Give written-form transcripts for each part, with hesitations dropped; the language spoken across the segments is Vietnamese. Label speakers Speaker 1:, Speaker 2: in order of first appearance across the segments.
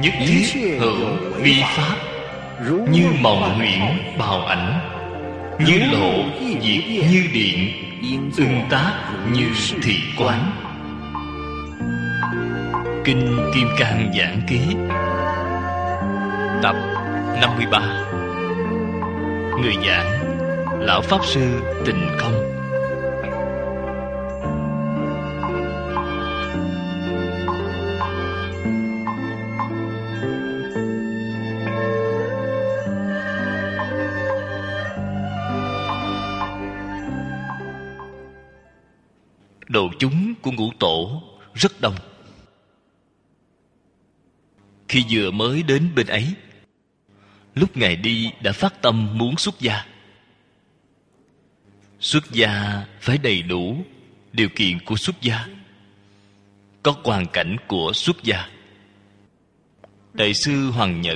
Speaker 1: nhất thiết hữu vi pháp, như mộng huyễn bào ảnh, như lộ diệt như điện, ưng tác như thị quán. Kinh Kim Cang Giảng Ký, tập 53. Người giảng Lão Pháp Sư Tịnh Không. Đồ chúng của Ngũ Tổ rất đông. Khi vừa mới đến bên ấy, lúc Ngài đi đã phát tâm muốn xuất gia. Xuất gia phải đầy đủ điều kiện của xuất gia, có hoàn cảnh của xuất gia. Đại sư Hoàng Nhẫn,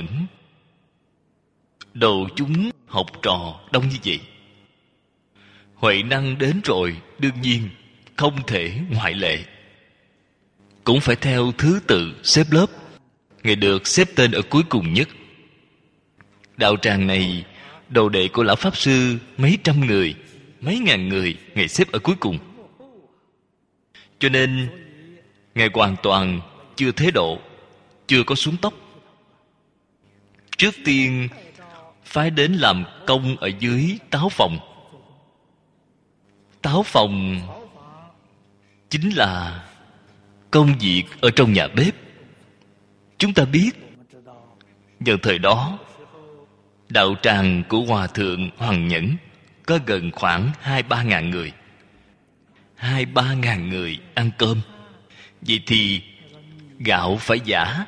Speaker 1: đồ chúng học trò đông như vậy, huệ năng đến rồi đương nhiên không thể ngoại lệ, cũng phải theo thứ tự xếp lớp. Ngài được xếp tên ở cuối cùng nhất. Đạo tràng này, đồ đệ của Lão Pháp Sư mấy trăm người, mấy ngàn người, Ngài xếp ở cuối cùng. Cho nên Ngài hoàn toàn chưa thế độ, chưa có xuống tóc. Trước tiên phái đến làm công ở dưới táo phòng. Táo phòng chính là công việc ở trong nhà bếp. Chúng ta biết, vào thời đó, đạo tràng của Hòa Thượng Hoàng Nhẫn có gần khoảng 2-3 ngàn người. 2-3 ngàn người ăn cơm. Vậy thì gạo phải giã,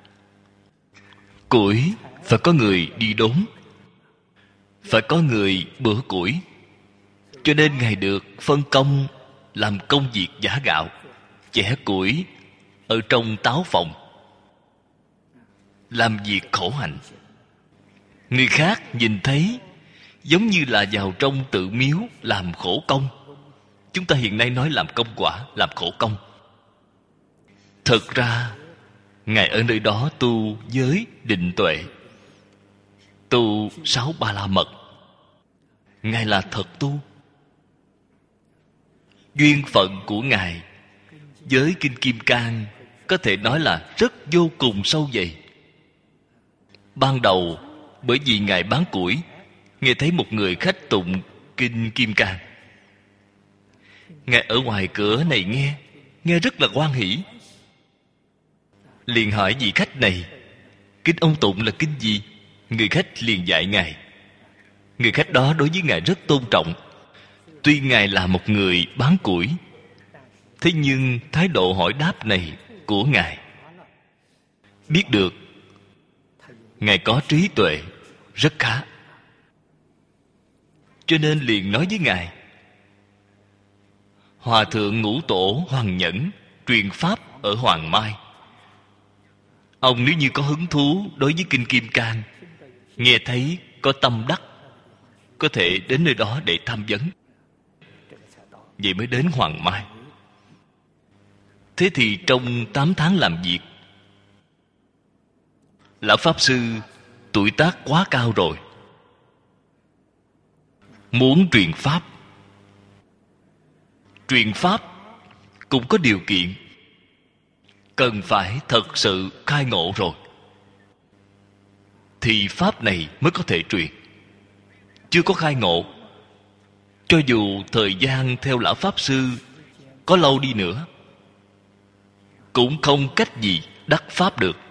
Speaker 1: củi phải có người đi đốn, phải có người bữa củi. Cho nên Ngài được phân công làm công việc giã gạo, chẻ củi ở trong táo phòng, làm việc khổ hạnh. Người khác nhìn thấy giống như là vào trong tự miếu làm khổ công. Chúng ta hiện nay nói làm công quả, làm khổ công. Thực ra Ngài ở nơi đó tu giới định tuệ, tu 6 Ba La Mật. Ngài là thật tu. Duyên phận của Ngài với Kinh Kim Cang có thể nói là rất vô cùng sâu dày. Ban đầu bởi vì Ngài bán củi, nghe thấy một người khách tụng Kinh Kim Cang. Ngài ở ngoài cửa này nghe rất là hoan hỷ. Liền hỏi vị khách này, kinh ông tụng là kinh gì? Người khách liền dạy Ngài. Người khách đó đối với Ngài rất tôn trọng. Tuy Ngài là một người bán củi, thế nhưng thái độ hỏi đáp này của Ngài biết được Ngài có trí tuệ rất khá. Cho nên liền nói với Ngài, Hòa Thượng Ngũ Tổ Hoàng Nhẫn truyền pháp ở Hoàng Mai. Ông nếu như có hứng thú đối với Kinh Kim Cang, nghe thấy có tâm đắc, có thể đến nơi đó để tham vấn. Vậy mới đến Hoàng Mai. Thế thì trong 8 tháng làm việc, Lão Pháp Sư tuổi tác quá cao rồi, muốn truyền pháp. Truyền pháp cũng có điều kiện, cần phải thật sự khai ngộ rồi thì pháp này mới có thể truyền. Chưa có khai ngộ, cho dù thời gian theo Lão Pháp Sư có lâu đi nữa, cũng không cách gì đắc pháp được.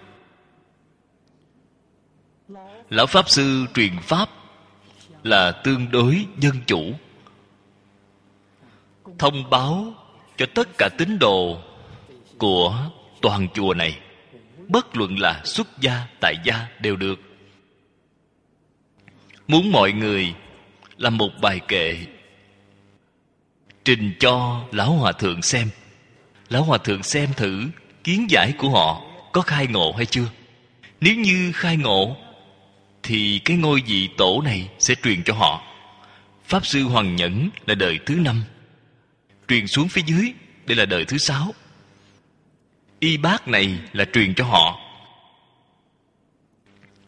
Speaker 1: Lão Pháp Sư truyền pháp là tương đối dân chủ, thông báo cho tất cả tín đồ của toàn chùa này, bất luận là xuất gia, tại gia đều được. Muốn mọi người làm một bài kệ trình cho Lão Hòa Thượng xem. Lão Hòa Thượng xem thử kiến giải của họ có khai ngộ hay chưa. Nếu như khai ngộ thì cái ngôi vị tổ này sẽ truyền cho họ. Pháp Sư Hoàng Nhẫn là đời thứ 5, truyền xuống phía dưới, đây là đời thứ 6. Y Bác này là truyền cho họ.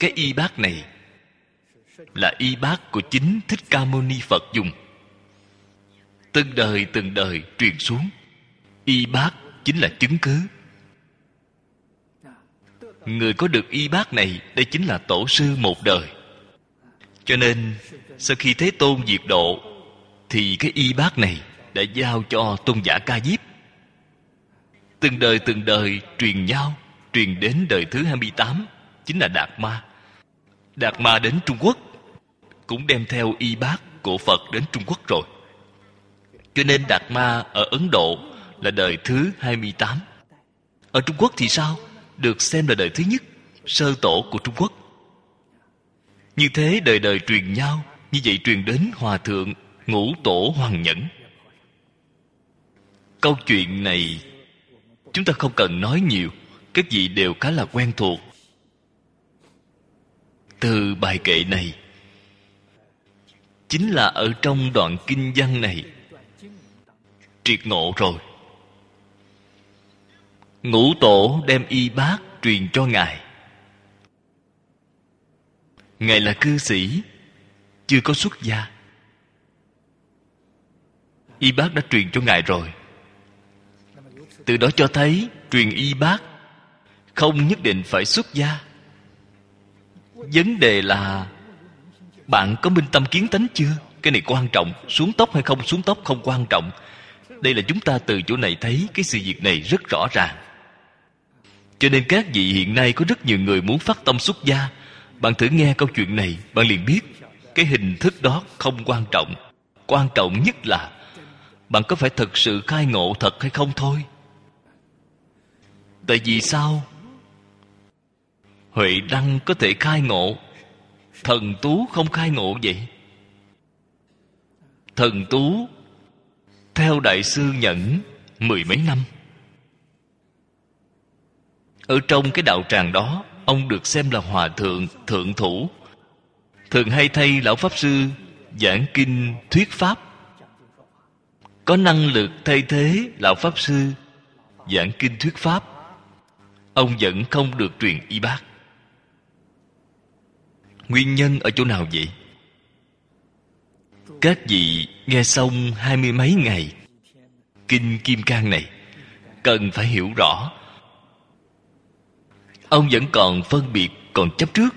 Speaker 1: Cái y bát này là y bát của chính Thích Ca Mâu Ni Phật dùng, từng đời truyền xuống. Y bát chính là chứng cứ. Người có được y bát này, đây chính là tổ sư một đời. Cho nên sau khi Thế Tôn diệt độ, thì cái y bát này đã giao cho tôn giả Ca Diếp. Từng đời truyền nhau, truyền đến đời thứ 28, chính là Đạt Ma. Đạt Ma đến Trung Quốc cũng đem theo y bát của Phật đến Trung Quốc rồi. Cho nên Đạt Ma ở Ấn Độ là đời thứ 28. Ở Trung Quốc thì sao? Được xem là đời thứ nhất, sơ tổ của Trung Quốc. Như thế đời truyền nhau, như vậy truyền đến Hòa Thượng Ngũ Tổ Hoàng Nhẫn. Câu chuyện này chúng ta không cần nói nhiều, các vị đều khá là quen thuộc. Từ bài kệ này chính là ở trong đoạn kinh văn này triệt ngộ rồi. Ngũ Tổ đem y bát truyền cho Ngài. Ngài là cư sĩ, chưa có xuất gia. Y bát đã truyền cho Ngài rồi. Từ đó cho thấy truyền y bát không nhất định phải xuất gia. Vấn đề là bạn có minh tâm kiến tánh chưa? Cái này quan trọng. Xuống tóc hay không xuống tóc không quan trọng. Đây là chúng ta từ chỗ này thấy cái sự việc này rất rõ ràng. Cho nên các vị hiện nay có rất nhiều người muốn phát tâm xuất gia. Bạn thử nghe câu chuyện này, bạn liền biết cái hình thức đó không quan trọng. Quan trọng nhất là bạn có phải thực sự khai ngộ thật hay không thôi. Tại vì sao Huệ Đăng có thể khai ngộ, Thần Tú không khai ngộ vậy? Thần Tú theo Đại sư Nhẫn 10 mấy năm. Ở trong cái đạo tràng đó, ông được xem là hòa thượng thượng thủ, thường hay thay lão pháp sư giảng kinh thuyết pháp, có năng lực thay thế lão pháp sư giảng kinh thuyết pháp. Ông vẫn không được truyền y bát. Nguyên nhân ở chỗ nào vậy? Các vị nghe xong 20 mấy ngày kinh Kim Cang này, cần phải hiểu rõ. Ông vẫn còn phân biệt, còn chấp trước.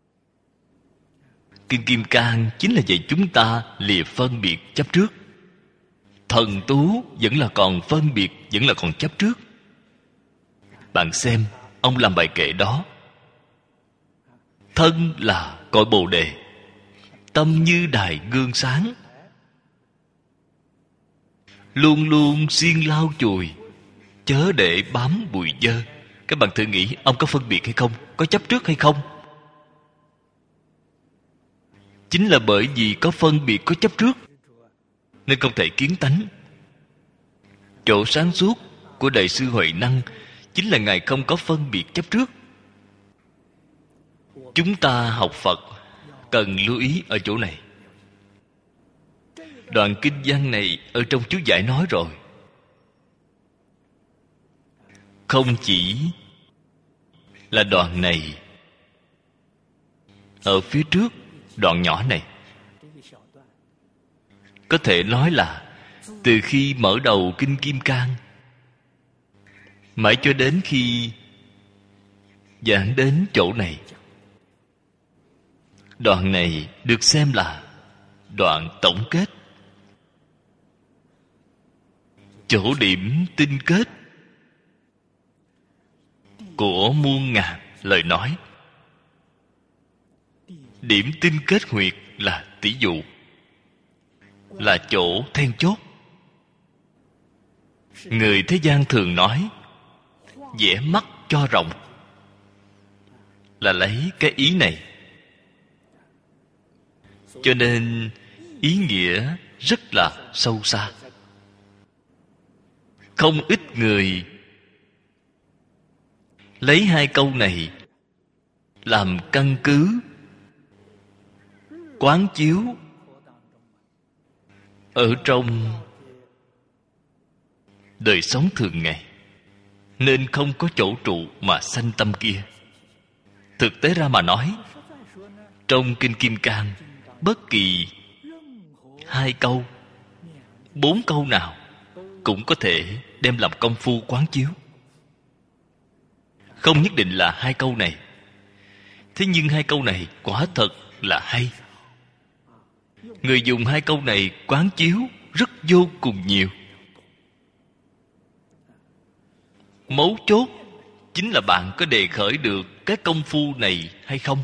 Speaker 1: Kinh Kim Cang chính là dạy chúng ta lìa phân biệt chấp trước. Thần Tú vẫn là còn phân biệt, vẫn là còn chấp trước. Bạn xem, ông làm bài kệ đó. Thân là cội Bồ Đề, tâm như đài gương sáng, luôn luôn siêng lau chùi, chớ để bám bụi dơ. Các bạn thử nghĩ, ông có phân biệt hay không? Có chấp trước hay không? Chính là bởi vì có phân biệt, có chấp trước, nên không thể kiến tánh. Chỗ sáng suốt của Đại sư Huệ Năng chính là Ngài không có phân biệt chấp trước. Chúng ta học Phật cần lưu ý ở chỗ này. Đoạn kinh văn này ở trong chú giải nói rồi. Không chỉ là đoạn này, ở phía trước đoạn nhỏ này, có thể nói là từ khi mở đầu kinh Kim Cang mãi cho đến khi giảng đến chỗ này, đoạn này được xem là đoạn tổng kết, chỗ điểm tinh kết của muôn ngàn lời nói. Điểm tinh kết huyệt là tỷ dụ, là chỗ then chốt. Người thế gian thường nói vẽ mắt cho rộng, là lấy cái ý này. Cho nên ý nghĩa rất là sâu xa. Không ít người lấy hai câu này làm căn cứ quán chiếu ở trong đời sống thường ngày, nên không có chỗ trụ mà sanh tâm kia. Thực tế ra mà nói, Trong Kinh Kim Cang, bất kỳ 2 câu, 4 câu nào cũng có thể đem làm công phu quán chiếu. Không nhất định là 2 câu này. Thế nhưng 2 câu này quả thật là hay. Người dùng 2 câu này quán chiếu rất vô cùng nhiều. Mấu chốt chính là bạn có đề khởi được cái công phu này hay không.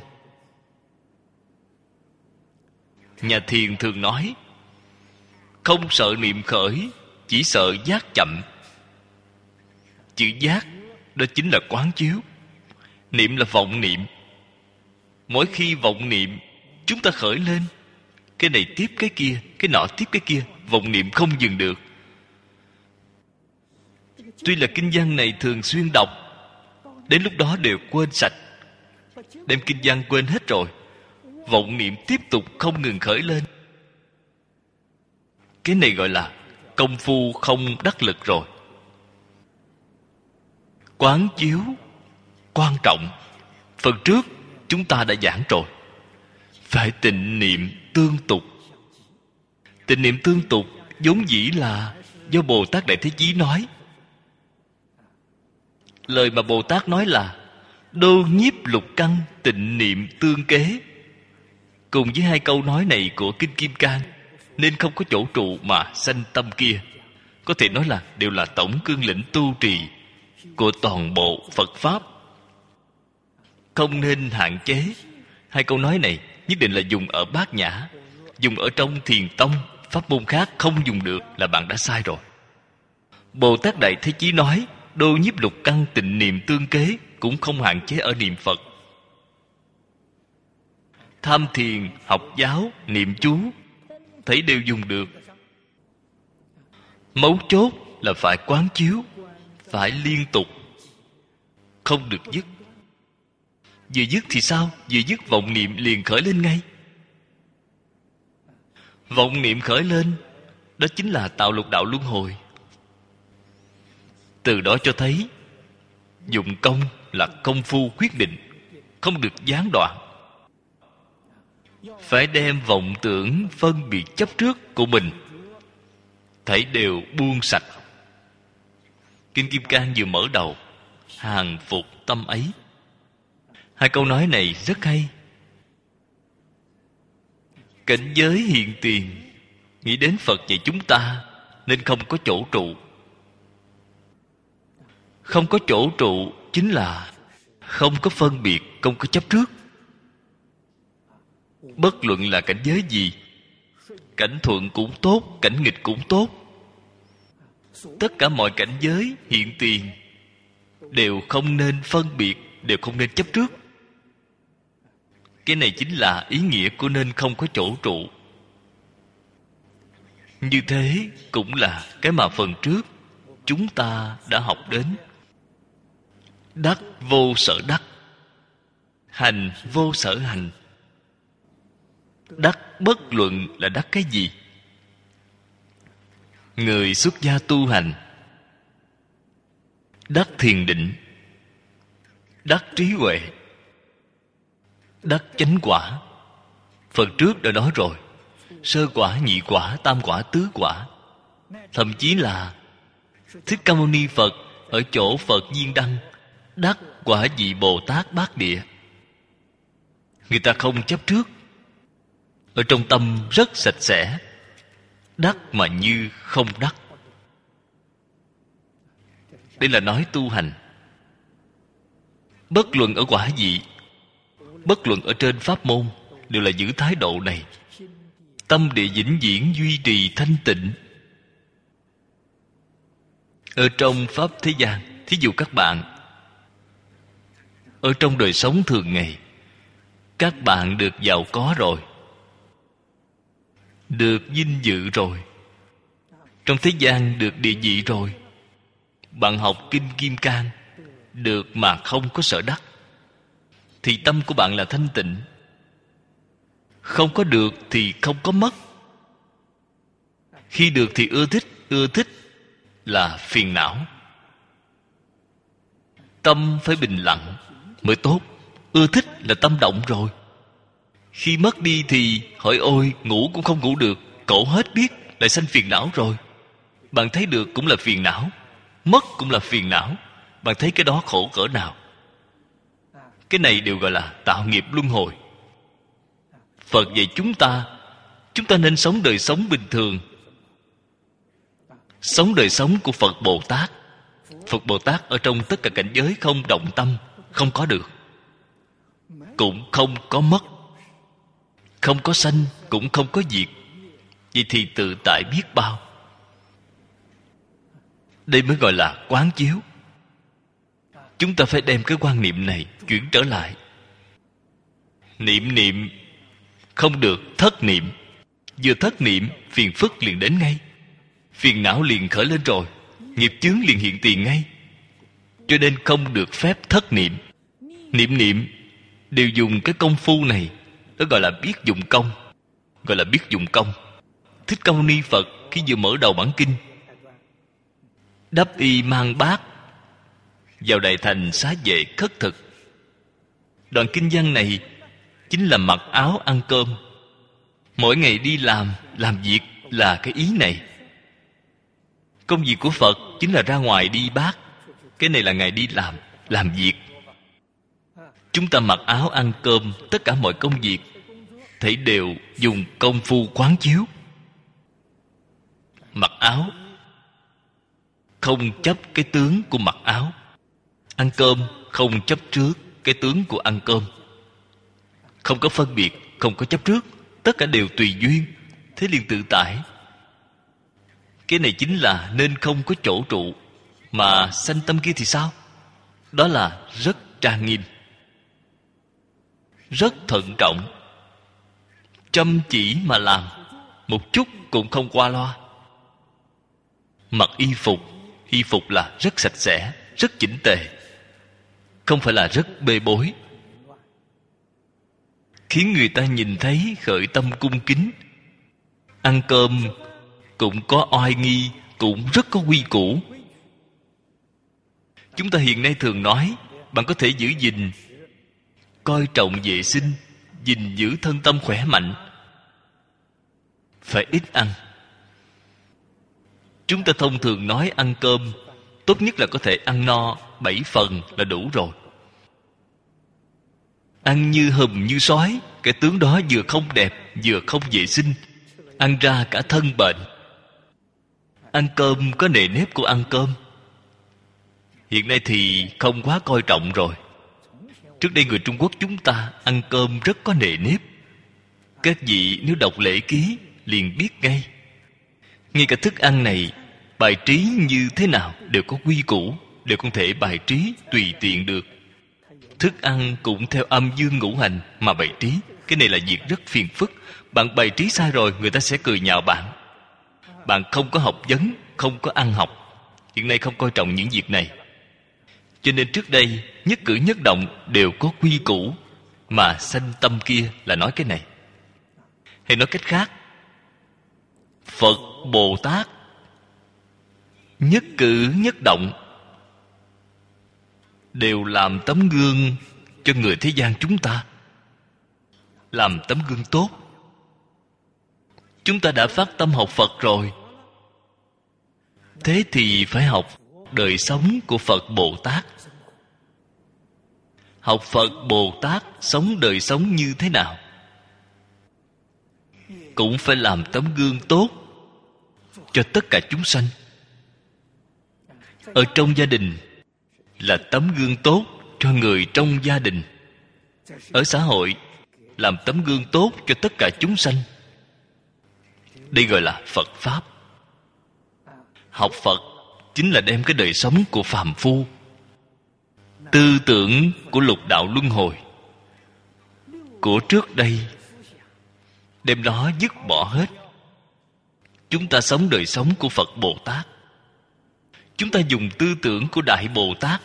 Speaker 1: Nhà thiền thường nói, không sợ niệm khởi, chỉ sợ giác chậm. Chữ giác đó chính là quán chiếu. Niệm là vọng niệm. Mỗi khi vọng niệm, chúng ta khởi lên, cái này tiếp cái kia, cái nọ tiếp cái kia, vọng niệm không dừng được. Tuy là kinh văn này thường xuyên đọc, đến lúc đó đều quên sạch, đem kinh văn quên hết rồi, vọng niệm tiếp tục không ngừng khởi lên. Cái này gọi là công phu không đắc lực rồi. Quán chiếu quan trọng, phần trước chúng ta đã giảng rồi. Phải tịnh niệm tương tục. Tịnh niệm tương tục vốn dĩ là do Bồ Tát Đại Thế Chí nói. Lời mà Bồ Tát nói là đô nhiếp lục căn tịnh niệm tương kế. Cùng với 2 câu nói này của Kinh Kim Cang, nên không có chỗ trụ mà sanh tâm kia. Có thể nói là đều là tổng cương lĩnh tu trì của toàn bộ Phật Pháp. Không nên hạn chế. 2 câu nói này nhất định là dùng ở Bát Nhã. Dùng ở trong Thiền Tông, pháp môn khác không dùng được là bạn đã sai rồi. Bồ Tát Đại Thế Chí nói đô nhiếp lục căn tịnh niệm tương kế cũng không hạn chế ở niệm Phật. Tham thiền, học giáo, niệm chú thấy đều dùng được. Mấu chốt là phải quán chiếu, phải liên tục, không được dứt. Vừa dứt thì sao? Vừa dứt vọng niệm liền khởi lên ngay. Vọng niệm khởi lên, đó chính là tạo lục đạo luân hồi. Từ đó cho thấy dụng công là công phu quyết định, không được gián đoạn. Phải đem vọng tưởng phân biệt chấp trước của mình thảy đều buông sạch. Kinh Kim Cang vừa mở đầu, hàng phục tâm ấy. 2 câu nói này rất hay. Cảnh giới hiện tiền, nghĩ đến Phật dạy chúng ta nên không có chỗ trụ. Không có chỗ trụ chính là không có phân biệt, không có chấp trước. Bất luận là cảnh giới gì, cảnh thuận cũng tốt, cảnh nghịch cũng tốt, tất cả mọi cảnh giới hiện tiền đều không nên phân biệt, đều không nên chấp trước. Cái này chính là ý nghĩa của nên không có chỗ trụ. Như thế cũng là cái mà phần trước chúng ta đã học đến. Đắc vô sở đắc, hành vô sở hành. Đắc bất luận là đắc cái gì. Người xuất gia tu hành, đắc thiền định, đắc trí huệ, đắc chánh quả. Phần trước đã nói rồi, sơ quả, nhị quả, tam quả, tứ quả. Thậm chí là Thích Ca Mâu Ni Phật ở chỗ Phật Viên Đăng đắc quả vị Bồ Tát Bát Địa. Người ta không chấp trước, ở trong tâm rất sạch sẽ, đắc mà như không đắc. Đây là nói tu hành. Bất luận ở quả vị, bất luận ở trên pháp môn, đều là giữ thái độ này. Tâm địa vĩnh viễn duy trì thanh tịnh. Ở trong pháp thế gian, thí dụ các bạn ở trong đời sống thường ngày, các bạn được giàu có rồi, được vinh dự rồi, trong thế gian được địa vị rồi, bạn học Kinh Kim Cang được mà không có sở đắc, thì tâm của bạn là thanh tịnh. Không có được thì không có mất. Khi được thì ưa thích là phiền não. Tâm phải bình lặng mới tốt. Ưa thích là tâm động rồi. Khi mất đi thì hỏi ôi, ngủ cũng không ngủ được, cổ hết biết, lại sanh phiền não rồi. Bạn thấy được cũng là phiền não, mất cũng là phiền não. Bạn thấy cái đó khổ cỡ nào? Cái này đều gọi là tạo nghiệp luân hồi. Phật dạy chúng ta nên sống đời sống bình thường, sống đời sống của Phật Bồ Tát. Phật Bồ Tát ở trong tất cả cảnh giới không động tâm, không có được, cũng không có mất, không có sanh, cũng không có diệt. Vậy thì tự tại biết bao. Đây mới gọi là quán chiếu. Chúng ta phải đem cái quan niệm này chuyển trở lại. Niệm không được thất niệm. Vừa thất niệm, phiền phức liền đến ngay, phiền não liền khởi lên rồi, nghiệp chướng liền hiện tiền ngay. Cho nên không được phép thất niệm. Niệm đều dùng cái công phu này, đó gọi là biết dụng công. Gọi là biết dụng công. Thích Ca Mâu Ni Phật khi vừa mở đầu bản kinh, đắp y mang bát vào đại thành xá vệ khất thực. Đoạn kinh văn này chính là mặc áo ăn cơm. Mỗi ngày đi làm việc là cái ý này. Công việc của Phật chính là ra ngoài đi bát. Cái này là Ngài đi làm việc. Chúng ta mặc áo ăn cơm, tất cả mọi công việc thảy đều dùng công phu quán chiếu. Mặc áo không chấp cái tướng của mặc áo, ăn cơm không chấp trước cái tướng của ăn cơm, không có phân biệt, không có chấp trước, tất cả đều tùy duyên, thế liền tự tại. Cái này chính là nên không có chỗ trụ. Mà sanh tâm kia thì sao? Đó là rất trang nghiêm, rất thận trọng, chăm chỉ mà làm, một chút cũng không qua loa. Mặc y phục là rất sạch sẽ, rất chỉnh tề, không phải là rất bê bối, khiến người ta nhìn thấy khởi tâm cung kính. Ăn cơm cũng có oai nghi, cũng rất có quy củ. Chúng ta hiện nay thường nói bạn có thể giữ gìn, coi trọng vệ sinh, gìn giữ thân tâm khỏe mạnh, phải ít ăn. Chúng ta thông thường nói ăn cơm tốt nhất là có thể ăn no 7 phần là đủ rồi. Ăn như hùm như sói, cái tướng đó vừa không đẹp, vừa không vệ sinh, ăn ra cả thân bệnh. Ăn cơm có nề nếp của ăn cơm. Hiện nay thì không quá coi trọng rồi. Trước đây người Trung Quốc chúng ta ăn cơm rất có nề nếp. Các vị nếu đọc lễ ký liền biết ngay. Ngay cả thức ăn này bài trí như thế nào đều có quy củ, đều không thể bài trí tùy tiện được. Thức ăn cũng theo âm dương ngũ hành mà bày trí. Cái này là việc rất phiền phức. Bạn bày trí sai rồi, người ta sẽ cười nhạo bạn. Bạn không có học vấn, không có ăn học. Hiện nay không coi trọng những việc này. Cho nên trước đây nhất cử nhất động đều có quy củ. Mà sanh tâm kia là nói cái này. Hay nói cách khác, Phật Bồ Tát nhất cử nhất động đều làm tấm gương cho người thế gian chúng ta, làm tấm gương tốt. Chúng ta đã phát tâm học Phật rồi, thế thì phải học đời sống của Phật Bồ Tát. Học Phật Bồ Tát sống đời sống như thế nào, cũng phải làm tấm gương tốt cho tất cả chúng sanh. Ở trong gia đình là tấm gương tốt cho người trong gia đình. Ở xã hội làm tấm gương tốt cho tất cả chúng sanh. Đây gọi là Phật Pháp. Học Phật chính là đem cái đời sống của phàm phu, tư tưởng của lục đạo luân hồi của trước đây, đem nó dứt bỏ hết. Chúng ta sống đời sống của Phật Bồ Tát. Chúng ta dùng tư tưởng của Đại Bồ Tát,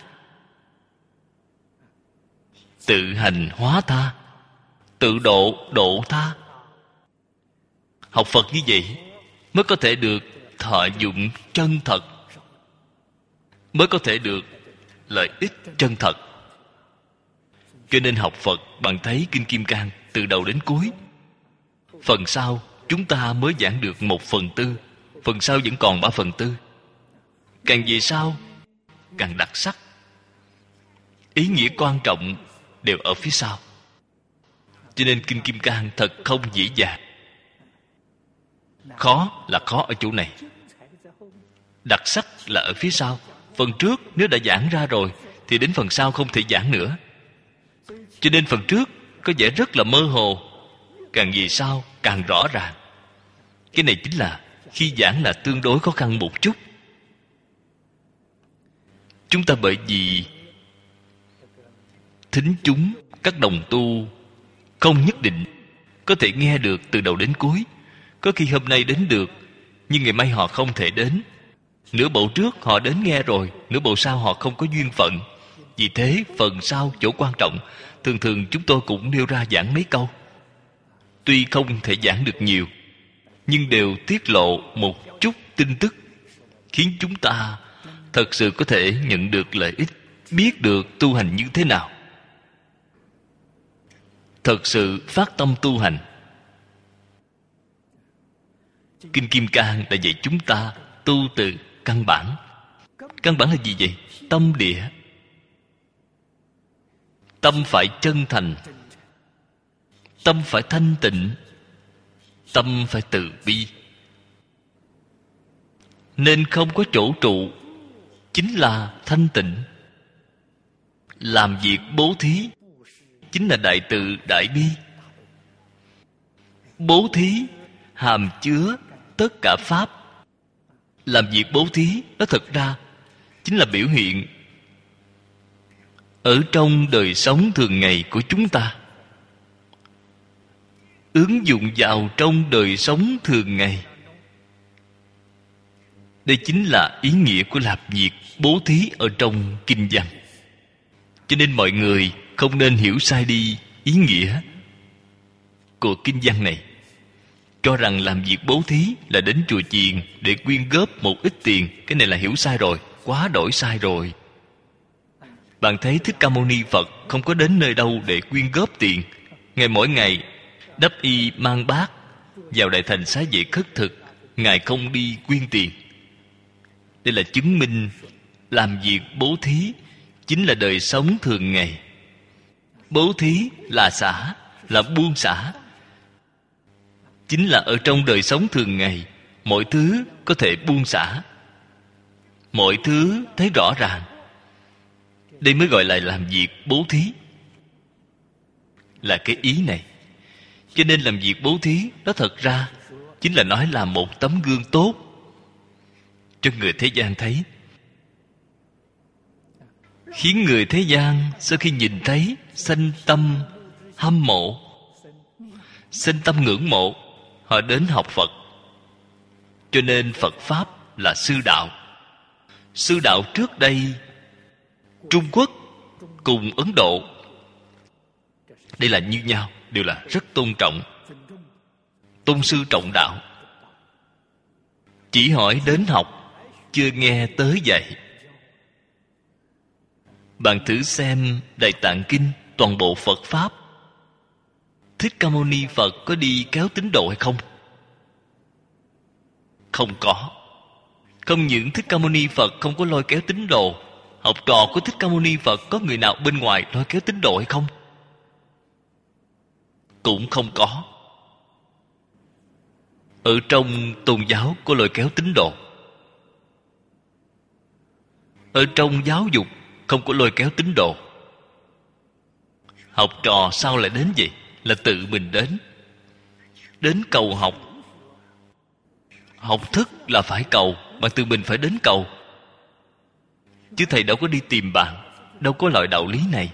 Speaker 1: tự hành hóa tha, tự độ độ tha. Học Phật như vậy mới có thể được thọ dụng chân thật, mới có thể được lợi ích chân thật. Cho nên học Phật, bạn thấy Kinh Kim Cang từ đầu đến cuối. Phần sau chúng ta mới giảng được 1/4, phần sau vẫn còn 3/4. Càng về sau càng đặc sắc, ý nghĩa quan trọng đều ở phía sau. Cho nên Kinh Kim Cang thật không dễ dàng. Khó là khó ở chỗ này, đặc sắc là ở phía sau. Phần trước nếu đã giảng ra rồi thì đến phần sau không thể giảng nữa. Cho nên phần trước có vẻ rất là mơ hồ, càng về sau càng rõ ràng. Cái này chính là khi giảng là tương đối khó khăn một chút. Chúng ta bởi vì thính chúng, các đồng tu không nhất định có thể nghe được từ đầu đến cuối. Có khi hôm nay đến được, nhưng ngày mai họ không thể đến. Nửa bộ trước họ đến nghe rồi, nửa bộ sau họ không có duyên phận. Vì thế phần sau chỗ quan trọng, thường thường chúng tôi cũng nêu ra giảng mấy câu. Tuy không thể giảng được nhiều, nhưng đều tiết lộ một chút tin tức, khiến chúng ta thật sự có thể nhận được lợi ích, biết được tu hành như thế nào, thật sự phát tâm tu hành. Kinh Kim Cang đã dạy chúng ta tu từ căn bản. Căn bản là gì vậy? Tâm địa. Tâm phải chân thành, tâm phải thanh tịnh, tâm phải từ bi. Nên không có chỗ trụ, chính là thanh tịnh. Làm việc bố thí chính là đại từ đại bi. Bố thí hàm chứa tất cả pháp. Làm việc bố thí nó thật ra chính là biểu hiện ở trong đời sống thường ngày của chúng ta, ứng dụng vào trong đời sống thường ngày. Đây chính là ý nghĩa của làm việc bố thí ở trong kinh văn. Cho nên mọi người không nên hiểu sai đi ý nghĩa của kinh văn này, cho rằng làm việc bố thí là đến chùa chiền để quyên góp một ít tiền. Cái này là hiểu sai rồi, quá đổi sai rồi. Bạn thấy Thích Ca Mâu Ni Phật không có đến nơi đâu để quyên góp tiền. Ngài mỗi ngày đắp y mang bát vào đại thành xá vệ khất thực, Ngài không đi quyên tiền. Đây là chứng minh làm việc bố thí chính là đời sống thường ngày. Bố thí là xả, là buông xả, chính là ở trong đời sống thường ngày, mọi thứ có thể buông xả, mọi thứ thấy rõ ràng. Đây mới gọi là làm việc bố thí, là cái ý này. Cho nên làm việc bố thí đó thật ra chính là nói là một tấm gương tốt cho người thế gian thấy, khiến người thế gian sau khi nhìn thấy sanh tâm hâm mộ, sanh tâm ngưỡng mộ, họ đến học Phật. Cho nên Phật Pháp là sư đạo. Sư đạo trước đây Trung Quốc cùng Ấn Độ, đây là như nhau, đều là rất tôn trọng. Tôn sư trọng đạo. Chỉ hỏi đến học, chưa nghe tới dạy. Bạn thử xem Đại Tạng Kinh, toàn bộ Phật Pháp, Thích Ca Mâu Ni Phật có đi kéo tín đồ hay không? Không có. Không những Thích Ca Mâu Ni Phật không có lôi kéo tín đồ, học trò của Thích Ca Mâu Ni Phật có người nào bên ngoài lôi kéo tín đồ hay không? Cũng không có. Ở trong tôn giáo có lôi kéo tín đồ. Ở trong giáo dục không có lôi kéo tín đồ. Học trò sao lại đến vậy? Là tự mình đến. Đến cầu học. Học thức là phải cầu, mà tự mình phải đến cầu. Chứ thầy đâu có đi tìm bạn, đâu có loại đạo lý này.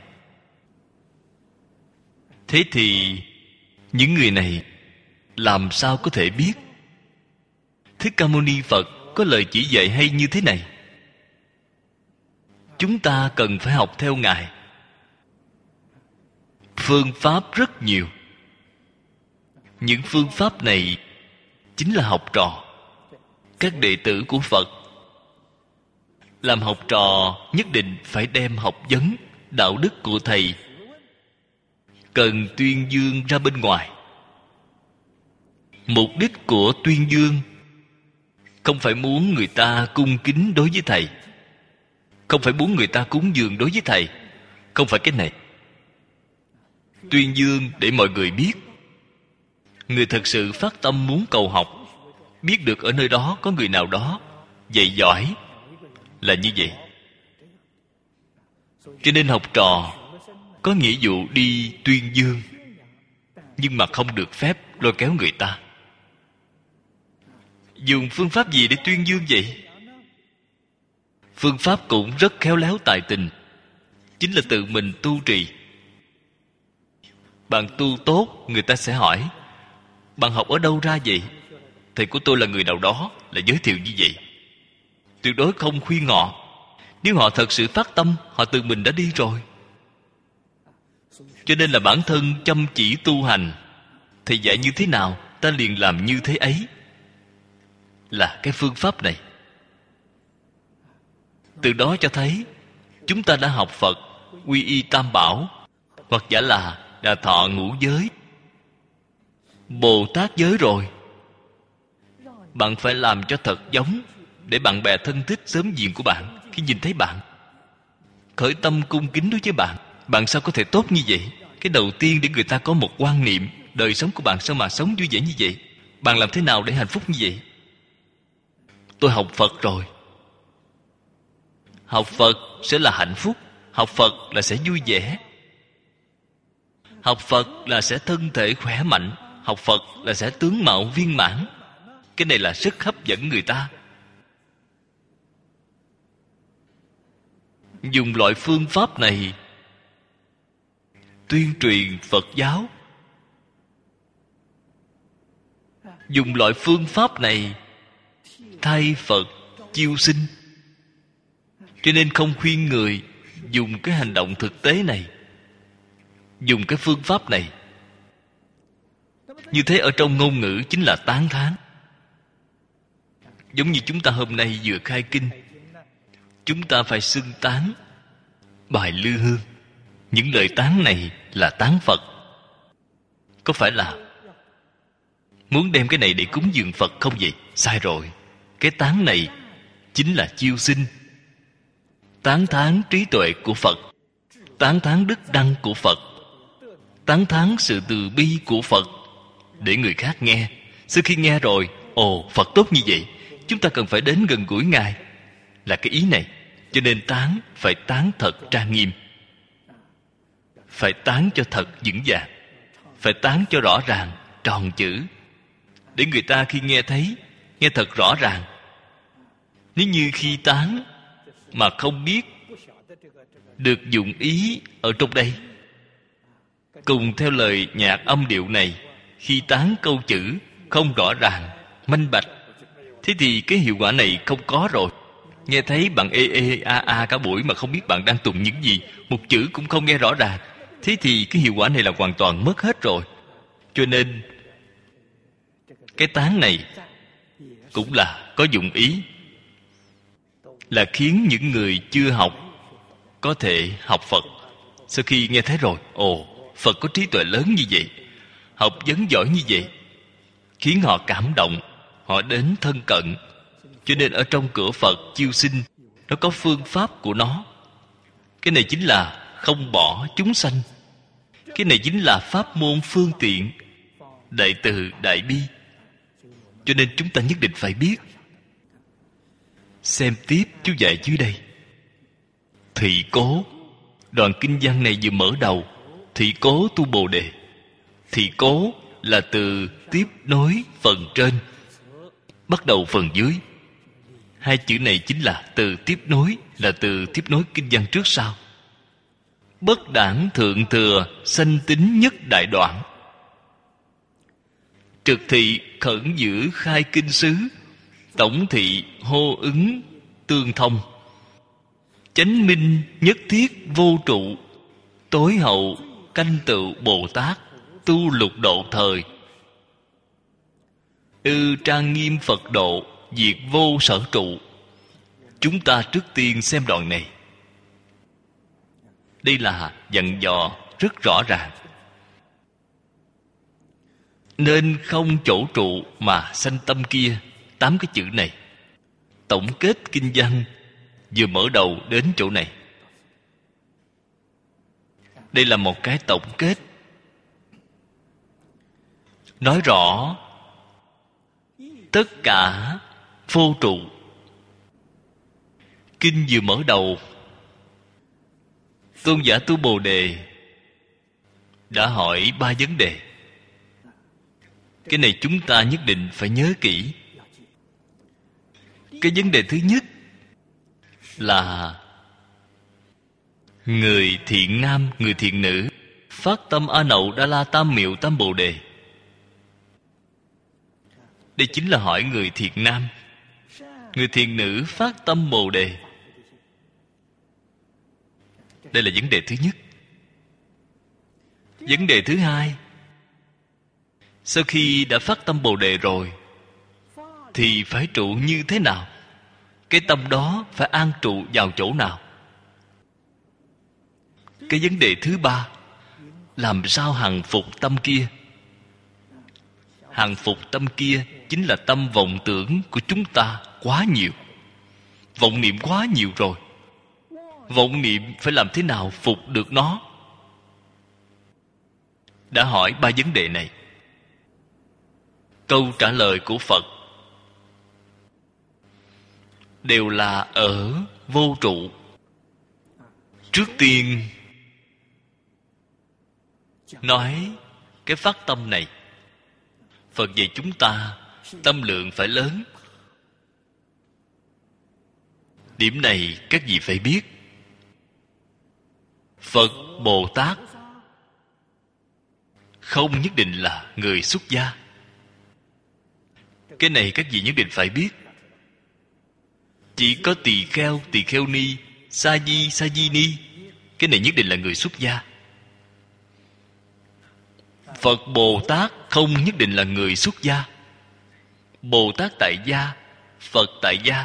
Speaker 1: Thế thì những người này làm sao có thể biết Thích Ca Mâu Ni Phật có lời chỉ dạy hay như thế này? Chúng ta cần phải học theo Ngài. Phương pháp rất nhiều. Những phương pháp này chính là học trò, các đệ tử của Phật. Làm học trò nhất định phải đem học vấn, đạo đức của Thầy cần tuyên dương ra bên ngoài. Mục đích của tuyên dương không phải muốn người ta cung kính đối với thầy, không phải muốn người ta cúng dường đối với thầy, không phải cái này. Tuyên dương để mọi người biết người thật sự phát tâm muốn cầu học, biết được ở nơi đó có người nào đó dạy giỏi, là như vậy. Cho nên học trò có nghĩa vụ đi tuyên dương, nhưng mà không được phép lôi kéo người ta. Dùng phương pháp gì để tuyên dương vậy? Phương pháp cũng rất khéo léo tài tình, chính là tự mình tu trì. Bạn tu tốt, người ta sẽ hỏi: bạn học ở đâu ra vậy? Thầy của tôi là người nào đó, là giới thiệu như vậy. Tuyệt đối không khuyên họ. Nếu họ thật sự phát tâm, họ tự mình đã đi rồi. Cho nên là bản thân chăm chỉ tu hành, thầy dạy như thế nào, ta liền làm như thế ấy, là cái phương pháp này. Từ đó cho thấy chúng ta đã học Phật, quy y Tam Bảo, hoặc giả là Đà thọ ngũ giới, Bồ Tát giới rồi. Bạn phải làm cho thật giống, để bạn bè thân thích xóm giềng của bạn khi nhìn thấy bạn khởi tâm cung kính đối với bạn. Bạn sao có thể tốt như vậy? Cái đầu tiên để người ta có một quan niệm đời sống của bạn sao mà sống vui vẻ như vậy. Bạn làm thế nào để hạnh phúc như vậy? Tôi học Phật rồi. Học Phật sẽ là hạnh phúc. Học Phật là sẽ vui vẻ. Học Phật là sẽ thân thể khỏe mạnh. Học Phật là sẽ tướng mạo viên mãn. Cái này là rất hấp dẫn người ta. Dùng loại phương pháp này tuyên truyền Phật giáo, dùng loại phương pháp này thay Phật chiêu sinh. Cho nên không khuyên người dùng cái hành động thực tế này, dùng cái phương pháp này. Như thế ở trong ngôn ngữ chính là tán thán. Giống như chúng ta hôm nay vừa khai kinh, chúng ta phải xưng tán bài Lư Hương. Những lời tán này là tán Phật. Có phải là muốn đem cái này để cúng dường Phật không vậy? Sai rồi. Cái tán này chính là chiêu sinh, tán thán trí tuệ của Phật, tán thán đức đăng của Phật, tán thán sự từ bi của Phật, để người khác nghe. Sau khi nghe rồi, ồ, Phật tốt như vậy, chúng ta cần phải đến gần gũi Ngài, là cái ý này. Cho nên tán phải tán thật trang nghiêm, phải tán cho thật vững vàng, phải tán cho rõ ràng, tròn chữ, để người ta khi nghe thấy, nghe thật rõ ràng. Nếu như khi tán mà không biết được dụng ý ở trong đây, cùng theo lời nhạc âm điệu này, khi tán câu chữ không rõ ràng, minh bạch, thế thì cái hiệu quả này không có rồi. Nghe thấy bạn a cả buổi mà không biết bạn đang tụng những gì, một chữ cũng không nghe rõ ràng, thế thì cái hiệu quả này là hoàn toàn mất hết rồi. Cho nên cái tán này cũng là có dụng ý, là khiến những người chưa học có thể học Phật. Sau khi nghe thấy rồi, ồ, Phật có trí tuệ lớn như vậy, học vấn giỏi như vậy, khiến họ cảm động, họ đến thân cận. Cho nên ở trong cửa Phật chiêu sinh, nó có phương pháp của nó. Cái này chính là không bỏ chúng sanh. Cái này chính là pháp môn phương tiện, đại từ đại bi. Cho nên chúng ta nhất định phải biết. Xem tiếp chú dạy dưới đây. Thị cố. Đoạn kinh văn này vừa mở đầu. Thị cố tu Bồ Đề. Thị cố là từ tiếp nối phần trên, bắt đầu phần dưới. Hai chữ này chính là từ tiếp nối, là từ tiếp nối kinh văn trước sau. Bất đãng thượng thừa, sanh tính nhất đại đoạn. Trực thị khẩn giữ khai kinh xứ, tổng thị hô ứng tương thông. Chánh minh nhất thiết vô trụ, tối hậu canh tựu Bồ Tát, tu lục độ thời. Ư trang nghiêm Phật độ, diệt vô sở trụ. Chúng ta trước tiên xem đoạn này. Đây là dặn dò rất rõ ràng. Nên không chỗ trụ mà sanh tâm kia. 8 cái chữ này tổng kết kinh văn vừa mở đầu đến chỗ này. Đây là một cái tổng kết nói rõ tất cả vô trụ. Kinh vừa mở đầu, tôn giả Tu Bồ Đề đã hỏi 3 vấn đề. Cái này chúng ta nhất định phải nhớ kỹ. Cái vấn đề thứ nhất là người thiện nam, người thiện nữ phát tâm A Nậu Đa La Tam Miệu Tam Bồ Đề. Đây chính là hỏi người thiện nam. Người thiện nữ phát tâm Bồ Đề. Đây là vấn đề thứ nhất. Vấn đề thứ hai, sau khi đã phát tâm Bồ Đề rồi thì phải trụ như thế nào? Cái tâm đó phải an trụ vào chỗ nào? Cái vấn đề thứ ba, làm sao hằng phục tâm kia? Hằng phục tâm kia chính là tâm vọng tưởng của chúng ta quá nhiều. Vọng niệm quá nhiều rồi. Vọng niệm phải làm thế nào phục được nó? Đã hỏi 3 vấn đề này. Câu trả lời của Phật đều là ở vô trụ. Trước tiên nói cái phát tâm này. Phật dạy chúng ta tâm lượng phải lớn. Điểm này các vị phải biết. Phật Bồ Tát không nhất định là người xuất gia. Cái này các vị nhất định phải biết. Chỉ có tỳ kheo ni, sa di ni, cái này nhất định là người xuất gia. Phật Bồ Tát không nhất định là người xuất gia. Bồ Tát tại gia, Phật tại gia.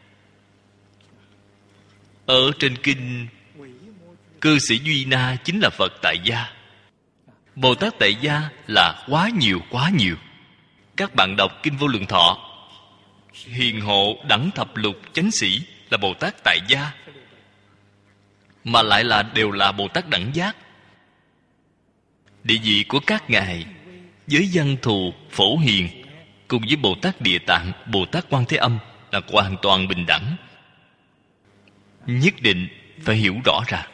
Speaker 1: Ở trên kinh Cư Sĩ Duy Na chính là Phật tại gia. Bồ Tát tại gia là quá nhiều. Các bạn đọc Kinh Vô Lượng Thọ, hiền hộ đẳng thập lục chánh sĩ là Bồ Tát tại gia, mà lại là đều là Bồ Tát đẳng giác. Địa vị của các ngài với Văn Thù, Phổ Hiền cùng với Bồ Tát Địa Tạng, Bồ Tát Quan Thế Âm là hoàn toàn bình đẳng. Nhất định phải hiểu rõ ràng.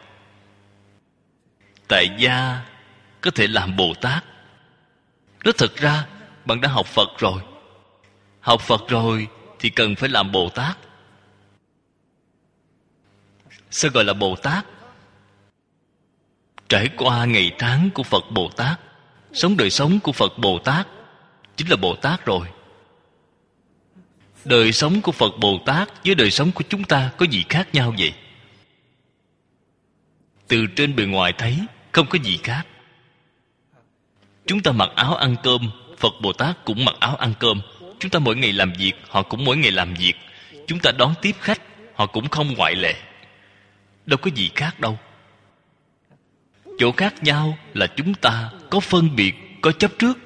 Speaker 1: Tại gia có thể làm Bồ Tát. Nói thật ra bạn đã học Phật rồi. Học Phật rồi thì cần phải làm Bồ Tát. Sao gọi là Bồ Tát? Trải qua ngày tháng của Phật Bồ Tát, sống đời sống của Phật Bồ Tát chính là Bồ Tát rồi. Đời sống của Phật Bồ Tát với đời sống của chúng ta có gì khác nhau vậy? Từ trên bề ngoài thấy không có gì khác. Chúng ta mặc áo ăn cơm, Phật Bồ Tát cũng mặc áo ăn cơm. Chúng ta mỗi ngày làm việc, họ cũng mỗi ngày làm việc. Chúng ta đón tiếp khách, họ cũng không ngoại lệ. Đâu có gì khác đâu. Chỗ khác nhau là chúng ta có phân biệt, có chấp trước.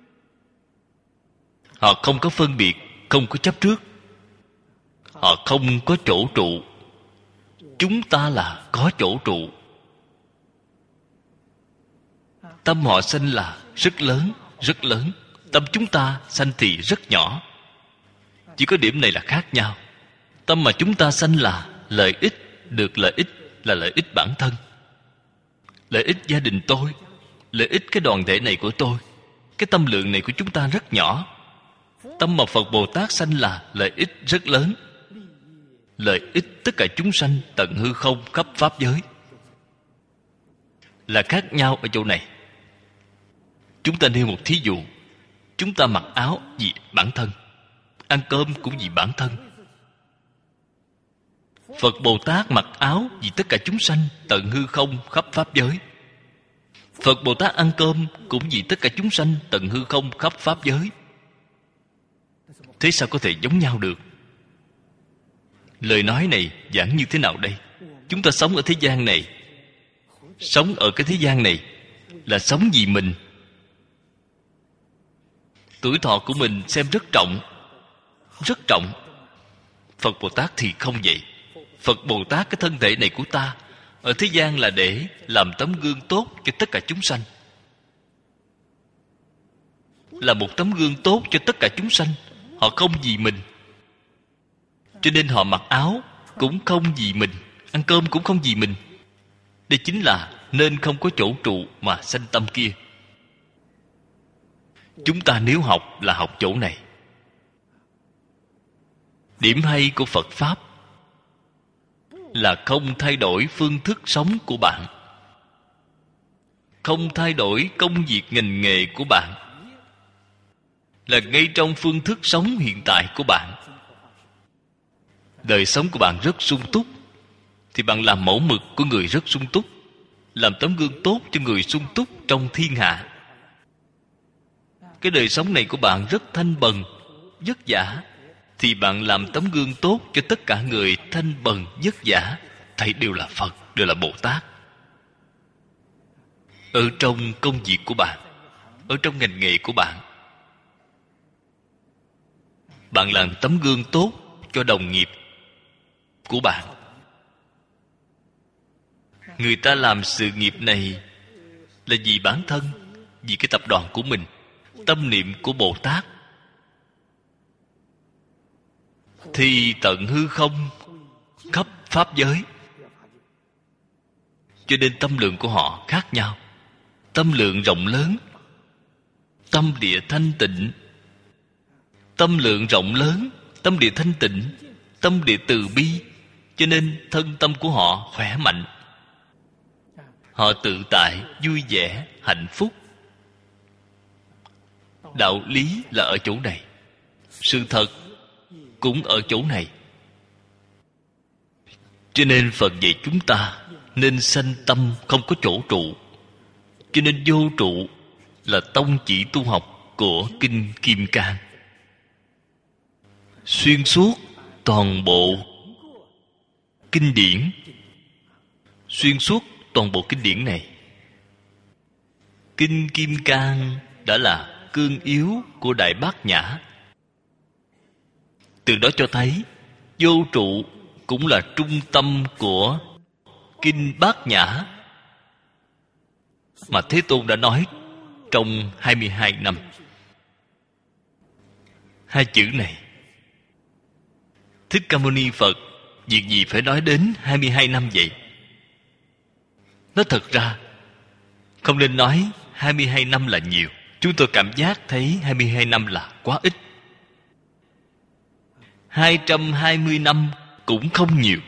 Speaker 1: Họ không có phân biệt, không có chấp trước. Họ không có chỗ trụ. Chúng ta là có chỗ trụ. Tâm họ sanh là rất lớn, rất lớn. Tâm chúng ta sanh thì rất nhỏ. Chỉ có điểm này là khác nhau. Tâm mà chúng ta sanh là lợi ích, được lợi ích là lợi ích bản thân, lợi ích gia đình tôi, lợi ích cái đoàn thể này của tôi. Cái tâm lượng này của chúng ta rất nhỏ. Tâm mà Phật Bồ Tát sanh là lợi ích rất lớn, lợi ích tất cả chúng sanh tận hư không khắp pháp giới. Là khác nhau ở chỗ này. Chúng ta nêu một thí dụ. Chúng ta mặc áo vì bản thân, ăn cơm cũng vì bản thân. Phật Bồ Tát mặc áo vì tất cả chúng sanh tận hư không khắp pháp giới. Phật Bồ Tát ăn cơm cũng vì tất cả chúng sanh tận hư không khắp pháp giới. Thế sao có thể giống nhau được? Lời nói này giảng như thế nào đây? Chúng ta sống ở thế gian này, sống ở cái thế gian này là sống vì mình. Tuổi thọ của mình xem rất trọng, rất trọng. Phật Bồ Tát thì không vậy. Phật Bồ Tát, cái thân thể này của ta ở thế gian là để làm tấm gương tốt cho tất cả chúng sanh, là một tấm gương tốt cho tất cả chúng sanh. Họ không vì mình, cho nên họ mặc áo cũng không vì mình, ăn cơm cũng không vì mình. Đây chính là nên không có chỗ trụ mà sanh tâm kia. Chúng ta nếu học là học chỗ này. Điểm hay của Phật Pháp là không thay đổi phương thức sống của bạn, không thay đổi công việc ngành nghề của bạn, là ngay trong phương thức sống hiện tại của bạn. Đời sống của bạn rất sung túc, thì bạn làm mẫu mực của người rất sung túc, làm tấm gương tốt cho người sung túc trong thiên hạ. Cái đời sống này của bạn rất thanh bần, vất vả, thì bạn làm tấm gương tốt cho tất cả người thanh bần, vất vả. Thầy đều là Phật, đều là Bồ Tát. Ở trong công việc của bạn, ở trong ngành nghề của bạn, bạn làm tấm gương tốt cho đồng nghiệp của bạn. Người ta làm sự nghiệp này là vì bản thân, vì cái tập đoàn của mình. Tâm niệm của Bồ Tát thì tận hư không, khắp pháp giới. Cho nên tâm lượng của họ khác nhau. Tâm lượng rộng lớn, tâm địa thanh tịnh. Tâm lượng rộng lớn, tâm địa thanh tịnh, tâm địa từ bi, cho nên thân tâm của họ khỏe mạnh. Họ tự tại, vui vẻ, hạnh phúc. Đạo lý là ở chỗ này, sự thật cũng ở chỗ này. Cho nên Phật dạy chúng ta nên sanh tâm không có chỗ trụ. Cho nên vô trụ là tông chỉ tu học của Kinh Kim Cang. Xuyên suốt toàn bộ kinh điển, xuyên suốt toàn bộ kinh điển này, Kinh Kim Cang đã là cương yếu của Đại Bát Nhã. Từ đó cho thấy vô trụ cũng là trung tâm của Kinh Bát Nhã mà Thế Tôn đã nói trong 22 năm. Hai chữ này, Thích Ca Mâu Ni Phật việc gì phải nói đến 22 năm vậy? Nói thật ra không nên nói 22 năm là nhiều. Chúng tôi cảm giác thấy 22 năm là quá ít. 220 năm cũng không nhiều.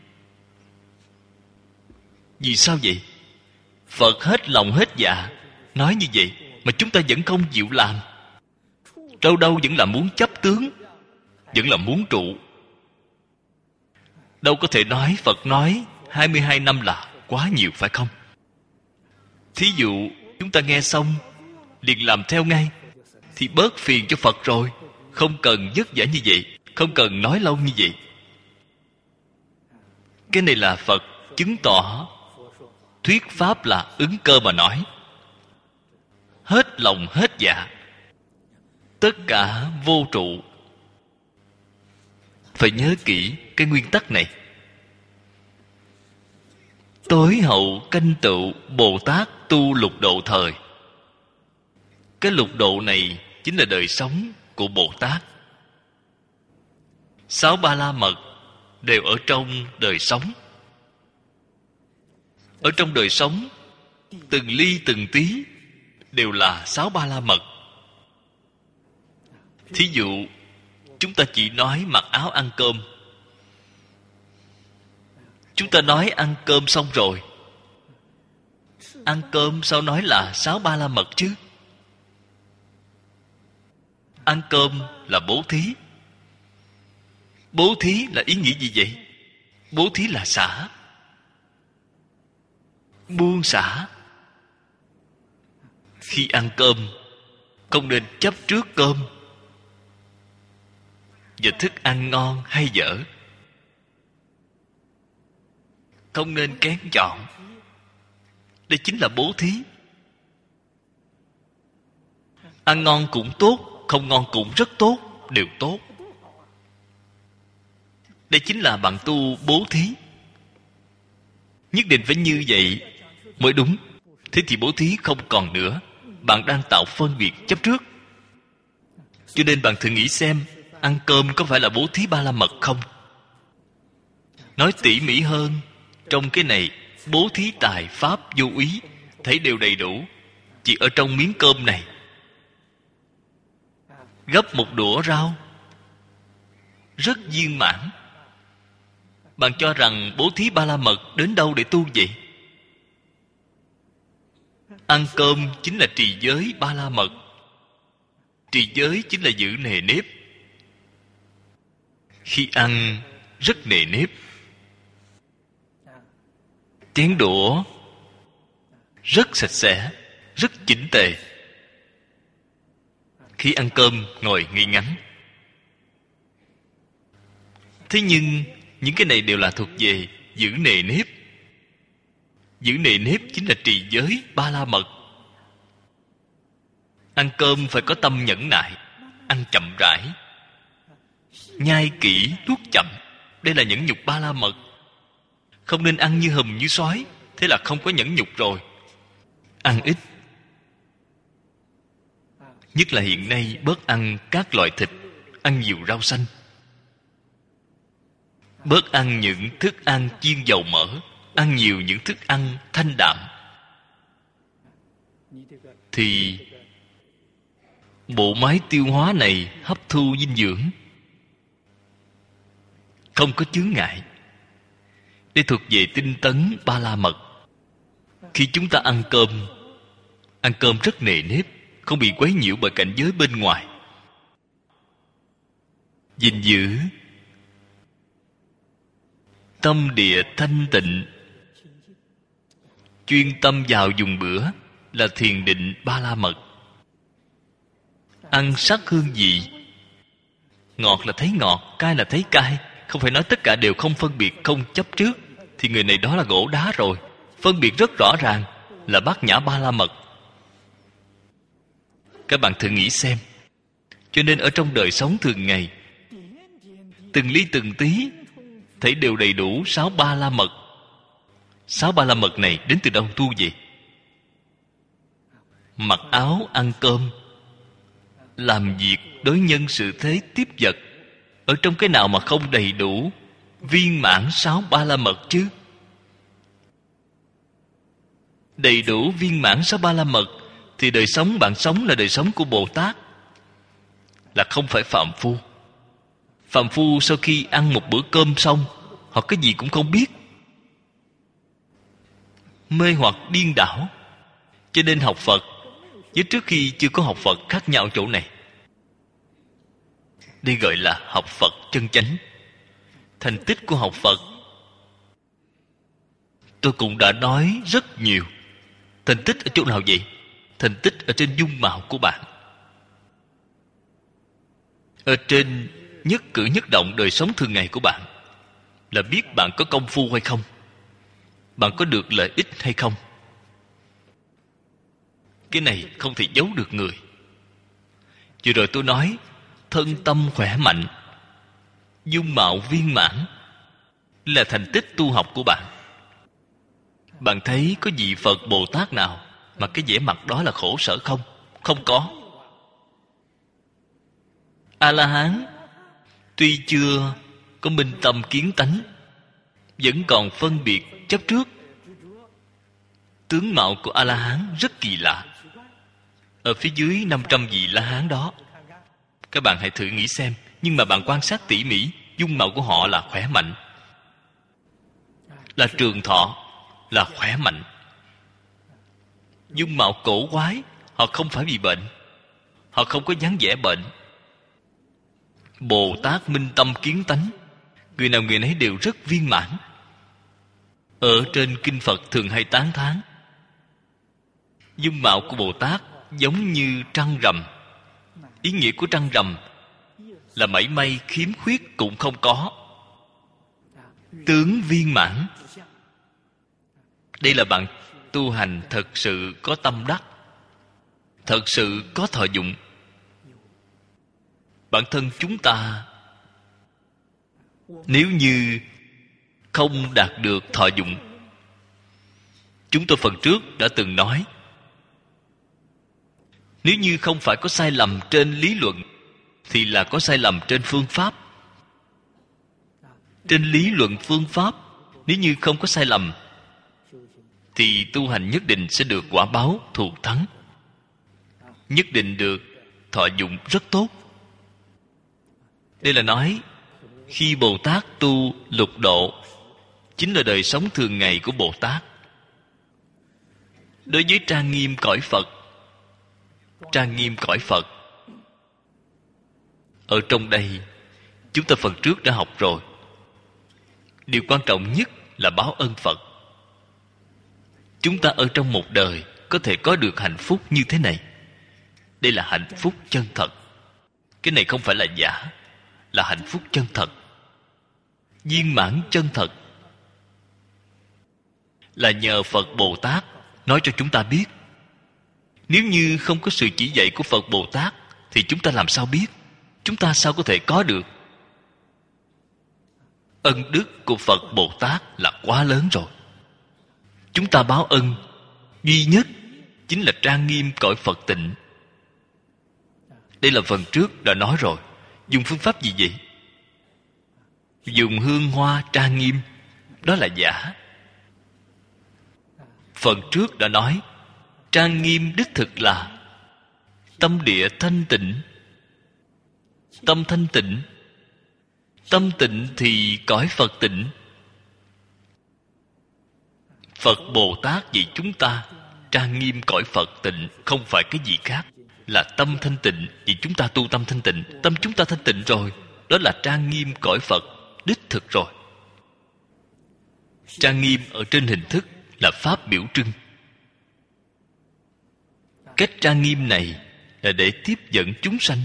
Speaker 1: Vì sao vậy? Phật hết lòng hết dạ nói như vậy mà chúng ta vẫn không chịu làm. Đâu đâu vẫn là muốn chấp tướng, vẫn là muốn trụ. Đâu có thể nói Phật nói 22 năm là quá nhiều, phải không? Thí dụ chúng ta nghe xong liền làm theo ngay, thì bớt phiền cho Phật rồi. Không cần vất vả như vậy, không cần nói lâu như vậy. Cái này là Phật chứng tỏ thuyết pháp là ứng cơ mà nói. Hết lòng hết dạ, tất cả vô trụ. Phải nhớ kỹ cái nguyên tắc này. Tối hậu canh tựu Bồ Tát tu lục độ thời. Cái lục độ này chính là đời sống của Bồ Tát. 6 ba la mật đều ở trong đời sống. Ở trong đời sống, từng ly từng tí đều là 6 ba la mật. Thí dụ chúng ta chỉ nói mặc áo ăn cơm. Chúng ta nói ăn cơm xong rồi. Ăn cơm sao nói là 6 ba la mật chứ? Ăn cơm là bố thí. Bố thí là ý nghĩa gì vậy? Bố thí là xả, buông xả. Khi ăn cơm không nên chấp trước cơm và thức ăn ngon hay dở. Không nên kén chọn. Đây chính là bố thí. Ăn ngon cũng tốt, không ngon cũng rất tốt, đều tốt. Đây chính là bạn tu bố thí. Nhất định phải như vậy mới đúng. Thế thì bố thí không còn nữa. Bạn đang tạo phân biệt chấp trước. Cho nên bạn thử nghĩ xem, ăn cơm có phải là bố thí ba la mật không? Nói tỉ mỉ hơn, trong cái này bố thí tài pháp vô úy, thấy đều đầy đủ. Chỉ ở trong miếng cơm này, gấp một đũa rau, rất viên mãn. Bạn cho rằng bố thí ba la mật đến đâu để tu vậy? Ăn cơm chính là trì giới ba la mật. Trì giới chính là giữ nề nếp. Khi ăn rất nề nếp. Chén đũa rất sạch sẽ, rất chỉnh tề. Khi ăn cơm ngồi ngay ngắn. Thế nhưng những cái này đều là thuộc về giữ nề nếp. Giữ nề nếp chính là trì giới ba la mật. Ăn cơm phải có tâm nhẫn nại, ăn chậm rãi, nhai kỹ, nuốt chậm. Đây là nhẫn nhục ba la mật. Không nên ăn như hùm như sói, thế là không có nhẫn nhục rồi. Ăn ít. Nhất là hiện nay bớt ăn các loại thịt, ăn nhiều rau xanh. Bớt ăn những thức ăn chiên dầu mỡ, ăn nhiều những thức ăn thanh đạm, thì bộ máy tiêu hóa này hấp thu dinh dưỡng không có chướng ngại. Đây thuộc về tinh tấn ba la mật. Khi chúng ta ăn cơm rất nề nếp, không bị quấy nhiễu bởi cảnh giới bên ngoài. Gìn giữ tâm địa thanh tịnh, chuyên tâm vào dùng bữa là thiền định ba la mật. Ăn sắc hương vị, ngọt là thấy ngọt, cay là thấy cay, không phải nói tất cả đều không phân biệt, không chấp trước, thì người này đó là gỗ đá rồi. Phân biệt rất rõ ràng là bát nhã ba la mật. Các bạn thử nghĩ xem. Cho nên ở trong đời sống thường ngày, từng ly từng tí thấy đều đầy đủ 6 ba la mật. 6 ba la mật này đến từ đâu tu vậy? Mặc áo, ăn cơm, làm việc, đối nhân sự thế, tiếp vật, ở trong cái nào mà không đầy đủ viên mãn 6 ba la mật chứ? Đầy đủ viên mãn 6 ba la mật thì đời sống bạn sống là đời sống của Bồ Tát, là không phải phàm phu. Phàm phu sau khi ăn một bữa cơm xong, họ cái gì cũng không biết, mê hoặc điên đảo. Cho nên học Phật với trước khi chưa có học Phật khác nhau chỗ này. Đây gọi là học Phật chân chánh. Thành tích của học Phật tôi cũng đã nói rất nhiều. Thành tích ở chỗ nào vậy? Thành tích ở trên dung mạo của bạn, ở trên nhất cử nhất động đời sống thường ngày của bạn, là biết bạn có công phu hay không, bạn có được lợi ích hay không. Cái này không thể giấu được người. Vừa rồi tôi nói thân tâm khỏe mạnh, dung mạo viên mãn là thành tích tu học của bạn. Bạn thấy có vị Phật Bồ Tát nào mà cái vẻ mặt đó là khổ sở không? Không có. A-la-hán tuy chưa có minh tâm kiến tánh, vẫn còn phân biệt chấp trước. Tướng mạo của A-la-hán rất kỳ lạ. Ở phía dưới 500 vị La-hán đó, các bạn hãy thử nghĩ xem. Nhưng mà bạn quan sát tỉ mỉ, dung mạo của họ là khỏe mạnh, là trường thọ, là khỏe mạnh. Dung mạo cổ quái, họ không phải bị bệnh, họ không có dáng vẻ bệnh. Bồ Tát minh tâm kiến tánh, người nào người nấy đều rất viên mãn. Ở trên kinh Phật thường hay tán thán dung mạo của Bồ Tát giống như trăng rằm. Ý nghĩa của trăng rằm là mảy may khiếm khuyết cũng không có, tướng viên mãn. Đây là bạn tu hành thật sự có tâm đắc, thật sự có thọ dụng. bản thân chúng ta nếu như không đạt được thọ dụng, chúng tôi phần trước đã từng nói, nếu như không phải có sai lầm trên lý luận thì là có sai lầm trên phương pháp. Trên lý luận phương pháp, nếu như không có sai lầm thì tu hành nhất định sẽ được quả báo thù thắng, nhất định được thọ dụng rất tốt. Đây là nói khi Bồ Tát tu lục độ chính là đời sống thường ngày của Bồ Tát. Đối với trang nghiêm cõi Phật, trang nghiêm cõi Phật ở trong đây chúng ta phần trước đã học rồi. Điều quan trọng nhất là báo ân Phật. Chúng ta ở trong một đời có thể có được hạnh phúc như thế này. Đây là hạnh phúc chân thật. Cái này không phải là giả, là hạnh phúc chân thật, viên mãn chân thật. Là nhờ Phật Bồ Tát nói cho chúng ta biết. Nếu như không có sự chỉ dạy của Phật Bồ Tát thì chúng ta làm sao biết? Chúng ta sao có thể có được? Ân đức của Phật Bồ Tát là quá lớn rồi. Chúng ta báo ân duy nhất chính là trang nghiêm cõi Phật tịnh. Đây là phần trước đã nói rồi. Dùng phương pháp gì vậy? Dùng hương hoa trang nghiêm, đó là giả. Phần trước đã nói trang nghiêm đích thực là tâm địa thanh tịnh. Tâm thanh tịnh, tâm tịnh thì cõi Phật tịnh. Phật Bồ Tát vì chúng ta trang nghiêm cõi Phật tịnh, không phải cái gì khác, là tâm thanh tịnh. Vì chúng ta tu tâm thanh tịnh, tâm chúng ta thanh tịnh rồi, đó là trang nghiêm cõi Phật đích thực rồi. Trang nghiêm ở trên hình thức là pháp biểu trưng. Cách trang nghiêm này là để tiếp dẫn chúng sanh.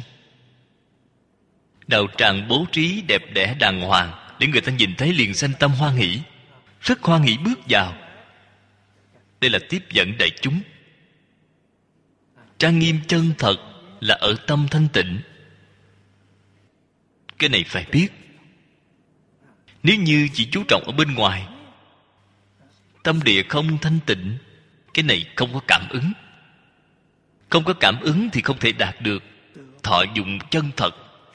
Speaker 1: Đạo tràng bố trí đẹp đẽ đàng hoàng để người ta nhìn thấy liền sanh tâm hoan hỷ, rất hoan hỷ bước vào. Đây là tiếp dẫn đại chúng. Trang nghiêm chân thật là ở tâm thanh tịnh. Cái này phải biết. Nếu như chỉ chú trọng ở bên ngoài, tâm địa không thanh tịnh, cái này không có cảm ứng. Không có cảm ứng thì không thể đạt được thọ dụng chân thật.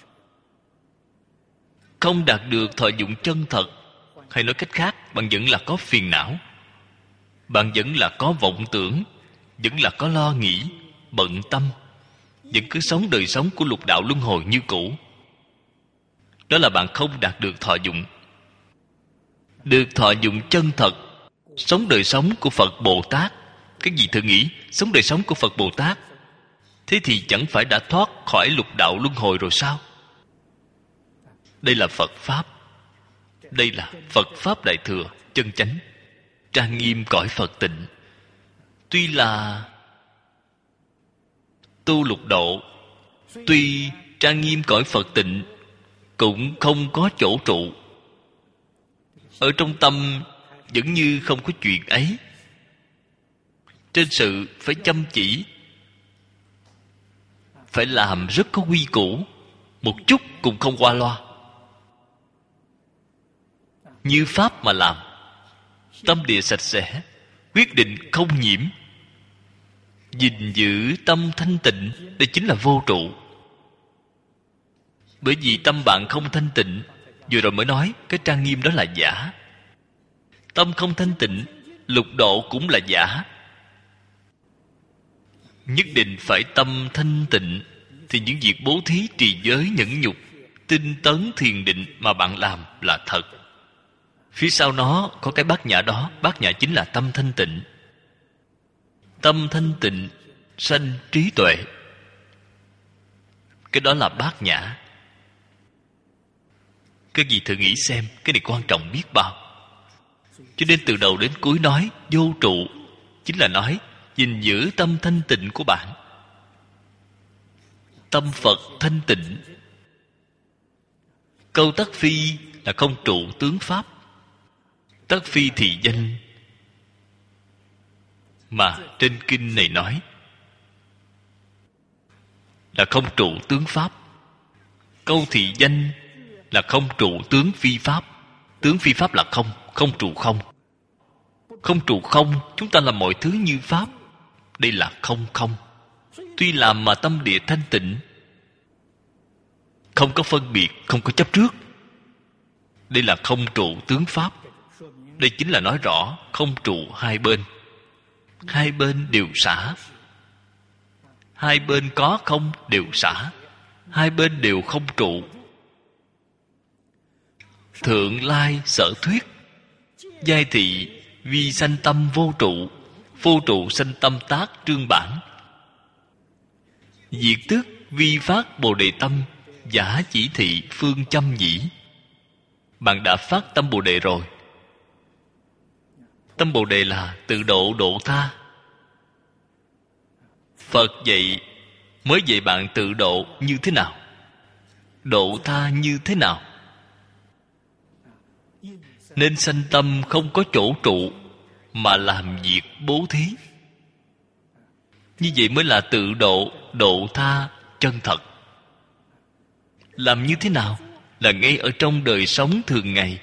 Speaker 1: Không đạt được thọ dụng chân thật, hay nói cách khác, bạn vẫn là có phiền não, bạn vẫn là có vọng tưởng, vẫn là có lo nghĩ, bận tâm, vẫn cứ sống đời sống của lục đạo luân hồi như cũ. Đó là bạn không đạt được thọ dụng. Được thọ dụng chân thật, sống đời sống của Phật Bồ Tát. Cái gì thử nghĩ, sống đời sống của Phật Bồ Tát, thế thì chẳng phải đã thoát khỏi lục đạo luân hồi rồi sao? Đây là Phật Pháp. Đây là Phật Pháp Đại Thừa, chân chánh, trang nghiêm cõi Phật tịnh. Tuy là tu lục độ, tuy trang nghiêm cõi Phật tịnh, cũng không có chỗ trụ. Ở trong tâm vẫn như không có chuyện ấy. Trên sự phải chăm chỉ, phải làm rất có quy củ, một chút cũng không qua loa. Như Pháp mà làm, tâm địa sạch sẽ, quyết định không nhiễm, gìn giữ tâm thanh tịnh. Đây chính là vô trụ. Bởi vì tâm bạn không thanh tịnh, vừa rồi mới nói cái trang nghiêm đó là giả. Tâm không thanh tịnh, lục độ cũng là giả. Nhất định phải tâm thanh tịnh thì những việc bố thí, trì giới, nhẫn nhục, tinh tấn, thiền định mà bạn làm là thật. Phía sau nó có cái bát nhã đó. Bát nhã chính là tâm thanh tịnh. Tâm thanh tịnh sanh trí tuệ. Cái đó là bát nhã. Cái gì thử nghĩ xem, cái này quan trọng biết bao. Cho nên từ đầu đến cuối nói vô trụ, chính là nói gìn giữ tâm thanh tịnh của bạn. Tâm Phật thanh tịnh. Câu tắc phi là không trụ tướng Pháp. Tắc phi thì danh, mà trên kinh này nói là không trụ tướng Pháp. Câu thị danh là không trụ tướng phi pháp. Tướng phi pháp là không, không trụ không. Không trụ không, chúng ta làm mọi thứ như pháp. Đây là không không. Tuy làm mà tâm địa thanh tịnh, không có phân biệt, không có chấp trước. Đây là không trụ tướng pháp. Đây chính là nói rõ không trụ hai bên. Hai bên đều xả. Hai bên có không đều xả. Hai bên đều không trụ. Thượng lai sở thuyết. Giai thị vi sanh tâm vô trụ. Vô trụ sanh tâm tác trương bản. Diệt tức vi phát bồ đề tâm. Giả chỉ thị phương châm nhĩ. Bạn đã phát tâm bồ đề rồi. Tâm bồ đề là tự độ độ tha. Phật dạy mới dạy bạn tự độ như thế nào, độ tha như thế nào. Nên sanh tâm không có chỗ trụ, mà làm việc bố thí. Như vậy mới là tự độ, độ tha chân thật. Làm như thế nào? Là ngay ở trong đời sống thường ngày.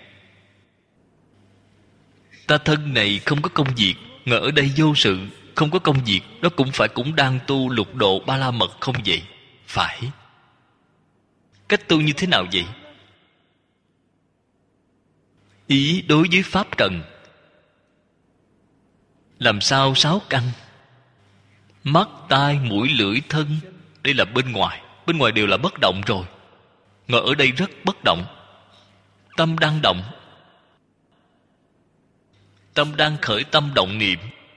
Speaker 1: Ta thân này không có công việc, ngờ ở đây vô sự, không có công việc, đó cũng đang tu lục độ ba la mật không vậy? Phải. Cách tu như thế nào vậy? Ý đối với pháp trần. Làm sao sáu căn? Mắt, tai, mũi, lưỡi, thân. Đây là bên ngoài. Bên ngoài đều là bất động rồi. Ngờ ở đây rất bất động. Tâm đang động. Tâm đang khởi tâm động niệm.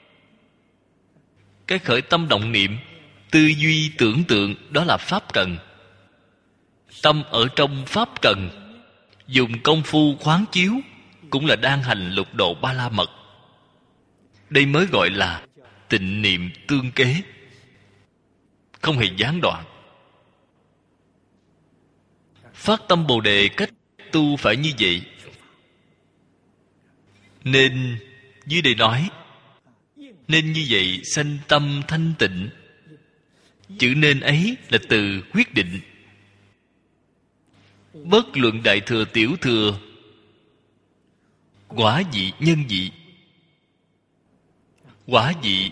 Speaker 1: Cái khởi tâm động niệm, tư duy tưởng tượng, đó là pháp trần. Tâm ở trong pháp trần, dùng công phu khoáng chiếu, cũng là đang hành lục độ ba la mật. Đây mới gọi là tịnh niệm tương kế, không hề gián đoạn. Phát tâm bồ đề cách tu phải như vậy. Nên dưới đây nói, nên như vậy sanh tâm thanh tịnh. Chữ nên ấy là từ quyết định. Bất luận đại thừa tiểu thừa, quả vị nhân vị. Quả vị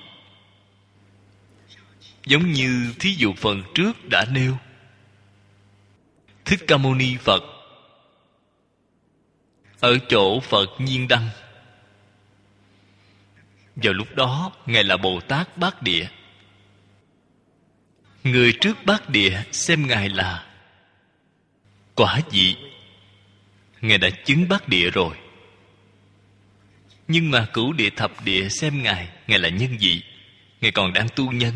Speaker 1: giống như thí dụ phần trước đã nêu. Thích Ca Mâu Ni Phật ở chỗ Phật Nhiên Đăng, vào lúc đó Ngài là Bồ Tát Bát Địa. Người trước Bát Địa xem Ngài là quả vị. Ngài đã chứng Bát Địa rồi. Nhưng mà Cửu Địa Thập Địa xem Ngài là nhân vị. Ngài còn đang tu nhân.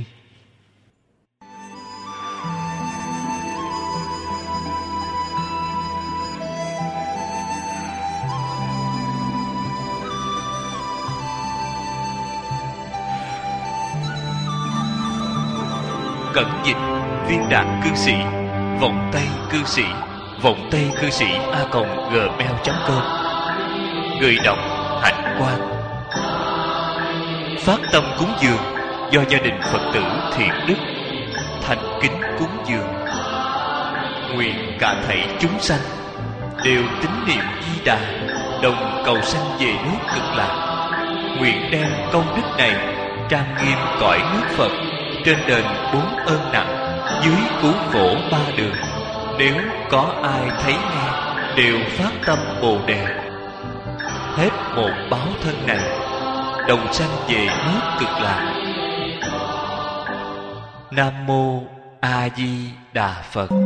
Speaker 1: Cẩn dịch Viên Đạn Cư Sĩ, Vọng Tây Cư Sĩ, Vọng Tây Cư Sĩ @gmail.com. Người đọc Hạnh Quang. Phát tâm cúng dường do gia đình Phật tử Thiện Đức thành kính cúng dường. Nguyện cả thảy chúng sanh đều tín niệm Di Đà, đồng cầu sanh về nước Cực Lạc. Nguyện đem công đức này trang nghiêm cõi nước Phật, trên đền 4 ơn nặng, dưới cứu khổ 3 đường. Nếu có ai thấy nghe đều phát tâm Bồ Đề, hết một báo thân này đồng sanh về nước Cực Lạc. Nam mô A Di Đà Phật.